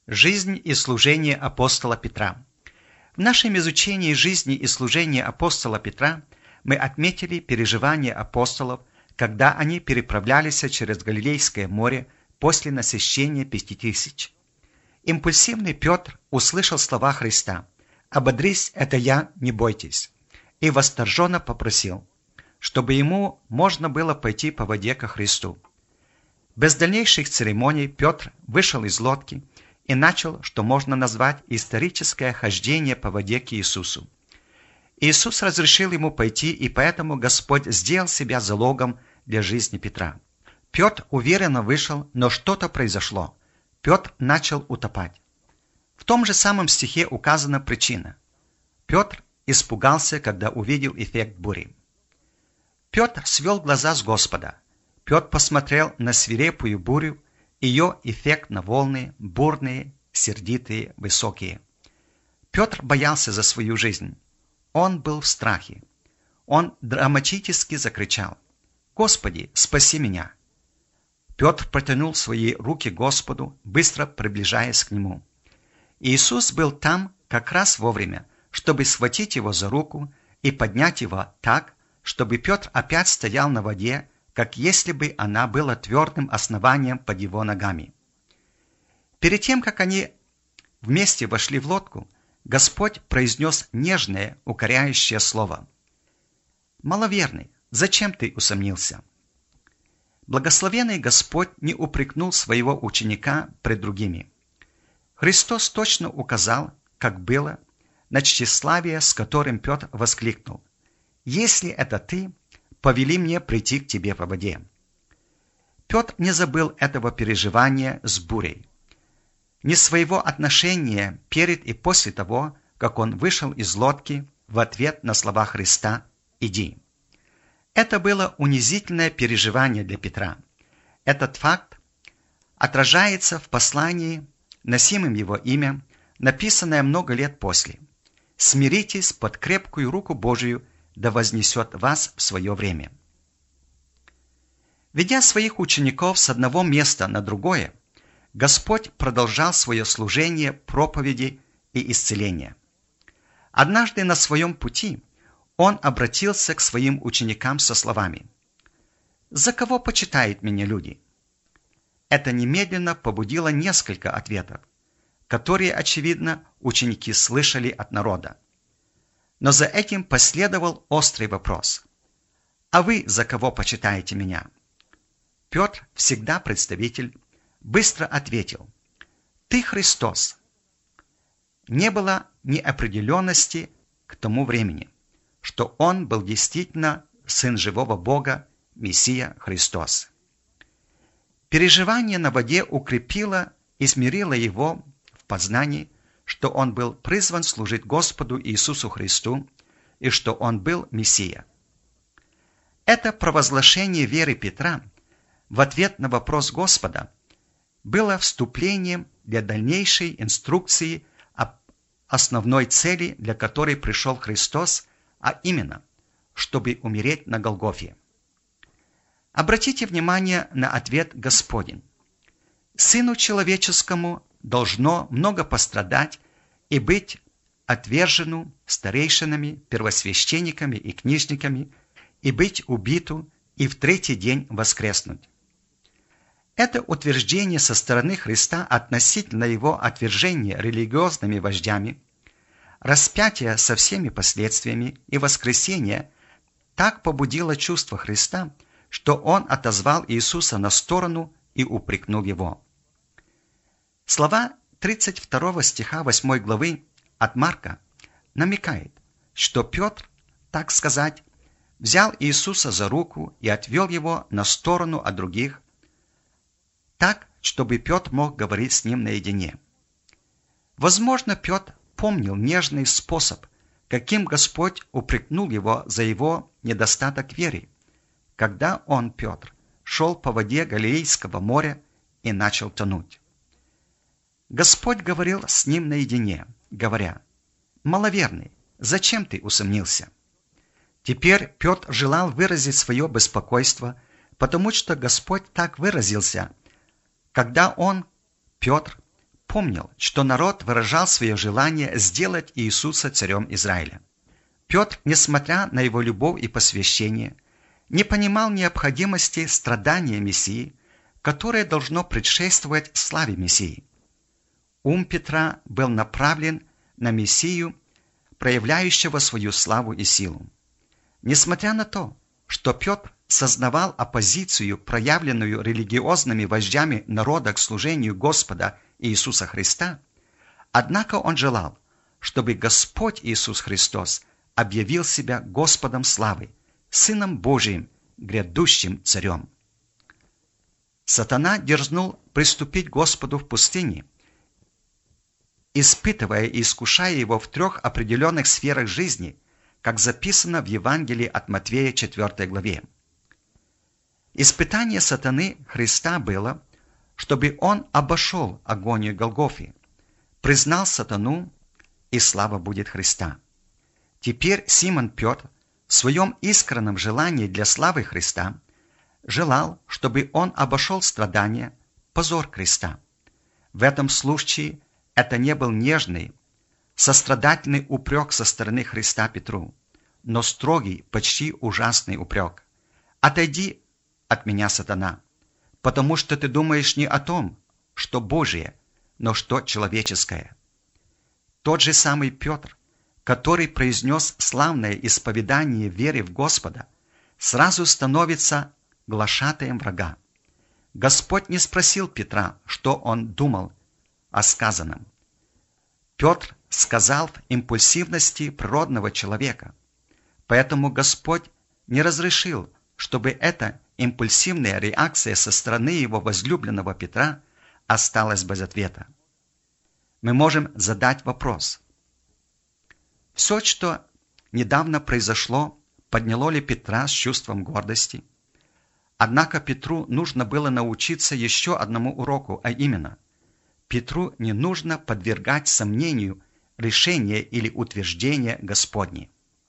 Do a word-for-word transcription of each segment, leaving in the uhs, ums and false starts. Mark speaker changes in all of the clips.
Speaker 1: Жизнь и служение апостола Петра. В нашем изучении жизни и служения апостола Петра мы отметили переживания апостолов, когда они переправлялись через Галилейское море после насыщения пяти тысяч. Импульсивный Петр услышал слова Христа: «Ободрись, это я, не бойтесь», и восторженно попросил, чтобы ему можно было пойти по воде ко Христу. Без дальнейших церемоний Петр вышел из лодки и начал, что можно назвать, историческое хождение по воде к Иисусу. Иисус разрешил ему пойти, и поэтому Господь сделал себя залогом для жизни Петра. Петр уверенно вышел, но что-то произошло. Петр начал утопать. В том же самом стихе указана причина. Петр испугался, когда увидел эффект бури. Петр свел глаза с Господа. Петр посмотрел на свирепую бурю, ее эффект на волны, бурные, сердитые, высокие. Петр боялся за свою жизнь. Он был в страхе. Он драматически закричал: «Господи, спаси меня!» Петр протянул свои руки Господу, быстро приближаясь к Нему. Иисус был там как раз вовремя, чтобы схватить его за руку и поднять его так, чтобы Петр опять стоял на воде, как если бы она была твердым основанием под его ногами. Перед тем, как они вместе вошли в лодку, Господь произнес нежное, укоряющее слово: «Маловерный, зачем ты усомнился?» Благословенный Господь не упрекнул своего ученика пред другими. Христос точно указал, как было, на тщеславие, с которым Петр воскликнул: «Если это ты, повели мне прийти к тебе по воде». Петр не забыл этого переживания с бурей, ни своего отношения перед и после того, как он вышел из лодки в ответ на слова Христа «Иди». Это было унизительное переживание для Петра. Этот факт отражается в послании, носимом его имя, написанное много лет после: «Смиритесь под крепкую руку Божию, да вознесет вас в свое время». Ведя своих учеников с одного места на другое, Господь продолжал свое служение проповеди и исцеления. Однажды на своем пути Он обратился к своим ученикам со словами: «За кого почитают меня люди?» Это немедленно побудило несколько ответов, которые, очевидно, ученики слышали от народа. Но за этим последовал острый вопрос: «А вы за кого почитаете меня?» Петр, всегда представитель, быстро ответил: «Ты Христос». Не было неопределенности к тому времени, что он был действительно Сын живого Бога, Мессия Христос. Переживание на воде укрепило и смирило его в познании, что он был призван служить Господу Иисусу Христу и что он был Мессия. Это провозглашение веры Петра в ответ на вопрос Господа было вступлением для дальнейшей инструкции об основной цели, для которой пришел Христос, а именно, чтобы умереть на Голгофе. Обратите внимание на ответ Господень: «Сыну человеческому должно много пострадать и быть отвержену старейшинами, первосвященниками и книжниками, и быть убиту, и в третий день воскреснуть». Это утверждение со стороны Христа относительно его отвержения религиозными вождями, распятия со всеми последствиями и воскресения так побудило чувство Христа, что он отозвал Иисуса на сторону и упрекнул его. Слова тридцать второго стиха восьмой главы от Марка намекает, что Петр, так сказать, взял Иисуса за руку и отвел его на сторону от других, так, чтобы Петр мог говорить с ним наедине. Возможно, Петр помнил нежный способ, каким Господь упрекнул его за его недостаток веры, когда он, Петр, шел по воде Галилейского моря и начал тонуть. Господь говорил с ним наедине, говоря: «Маловерный, зачем ты усомнился?» Теперь Петр желал выразить свое беспокойство, потому что Господь так выразился, когда он, Петр, помнил, что народ выражал свое желание сделать Иисуса царем Израиля. Петр, несмотря на его любовь и посвящение, не понимал необходимости страдания Мессии, которое должно предшествовать славе Мессии. Ум Петра был направлен на Мессию, проявляющего свою славу и силу. Несмотря на то, что Петр сознавал оппозицию, проявленную религиозными вождями народа к служению Господа Иисуса Христа, однако он желал, чтобы Господь Иисус Христос объявил себя Господом славы, Сыном Божиим, грядущим царем. Сатана дерзнул приступить к Господу в пустыне, испытывая и искушая его в трех определенных сферах жизни, как записано в Евангелии от Матфея четвёртой главе. Испытание сатаны Христа было, чтобы он обошел агонию Голгофы, признал сатану, и слава будет Христа. Теперь Симон Петр в своем искреннем желании для славы Христа желал, чтобы он обошел страдания, позор креста. В этом случае это не был нежный, сострадательный упрек со стороны Христа Петру, но строгий, почти ужасный упрек. «Отойди от меня, сатана, потому что ты думаешь не о том, что Божие, но что человеческое». Тот же самый Петр, который произнес славное исповедание веры в Господа, сразу становится глашатаем врага. Господь не спросил Петра, что он думал о сказанном. Петр сказал в импульсивности природного человека, поэтому Господь не разрешил, чтобы эта импульсивная реакция со стороны его возлюбленного Петра осталась без ответа. Мы можем задать вопрос. Все, что недавно произошло, подняло ли Петра с чувством гордости? Однако Петру нужно было научиться еще одному уроку, а именно, Петру не нужно подвергать сомнению решение или утверждение Господне.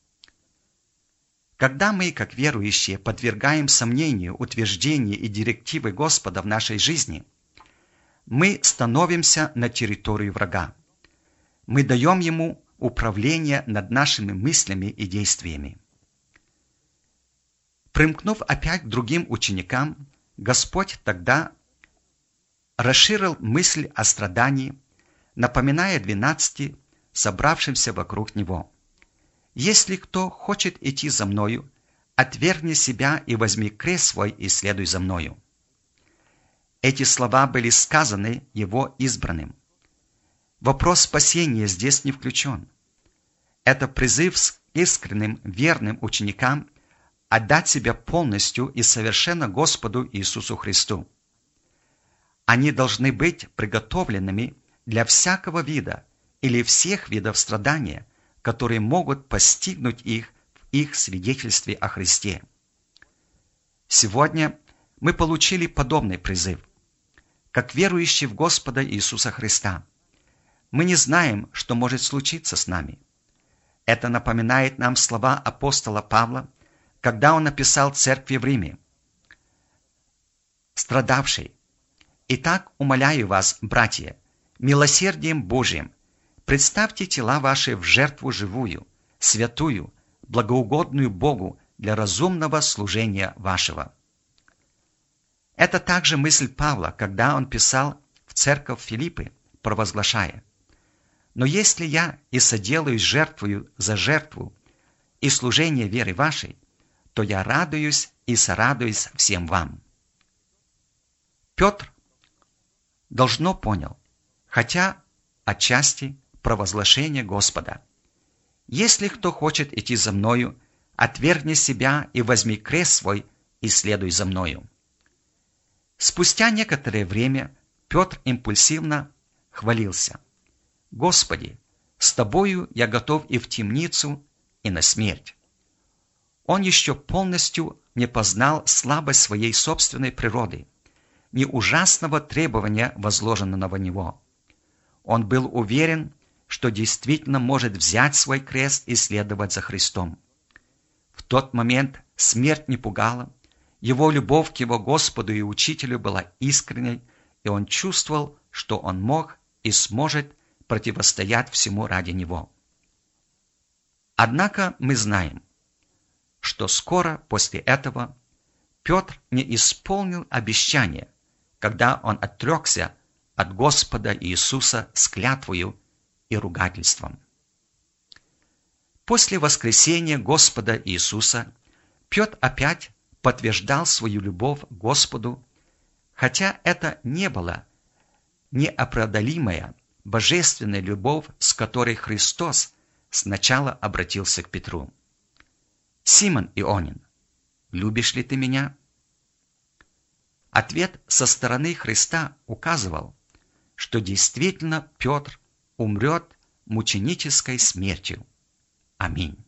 Speaker 1: Когда мы, как верующие, подвергаем сомнению утверждения и директивы Господа в нашей жизни, мы становимся на территорию врага. Мы даем ему управление над нашими мыслями и действиями. Примкнув опять к другим ученикам, Господь тогда расширил мысль о страдании, напоминая двенадцати, собравшимся вокруг Него. «Если кто хочет идти за Мною, отвергни себя и возьми крест свой и следуй за Мною». Эти слова были сказаны Его избранным. Вопрос спасения здесь не включен. Это призыв с искренним, верным ученикам отдать себя полностью и совершенно Господу Иисусу Христу. Они должны быть приготовленными для всякого вида или всех видов страдания, которые могут постигнуть их в их свидетельстве о Христе. Сегодня мы получили подобный призыв. Как верующие в Господа Иисуса Христа, мы не знаем, что может случиться с нами. Это напоминает нам слова апостола Павла, когда он написал церкви в Риме: «Страдавший, итак, умоляю вас, братья, милосердием Божиим, представьте тела ваши в жертву живую, святую, благоугодную Богу для разумного служения вашего». Это также мысль Павла, когда он писал в церковь Филиппы, провозглашая: «Но если я и соделаюсь жертвою за жертву и служение веры вашей, то я радуюсь и сорадуюсь всем вам». Петр должно понял, хотя отчасти провозглашение Господа: «Если кто хочет идти за Мною, отвергни себя и возьми крест свой и следуй за Мною». Спустя некоторое время Петр импульсивно хвалился: «Господи, с Тобою я готов и в темницу, и на смерть». Он еще полностью не познал слабость своей собственной природы, ни ужасного требования, возложенного на него. Он был уверен, что действительно может взять свой крест и следовать за Христом. В тот момент смерть не пугала, его любовь к его Господу и Учителю была искренней, и он чувствовал, что он мог и сможет противостоять всему ради Него. Однако мы знаем, что скоро после этого Петр не исполнил обещание, когда он отрекся от Господа Иисуса с клятвою и ругательством. После воскресения Господа Иисуса Петр опять подтверждал свою любовь к Господу, хотя это не была неопределимая божественная любовь, с которой Христос сначала обратился к Петру. «Симон Ионин, любишь ли ты меня?» Ответ со стороны Христа указывал, что действительно Петр умрет мученической смертью. Аминь.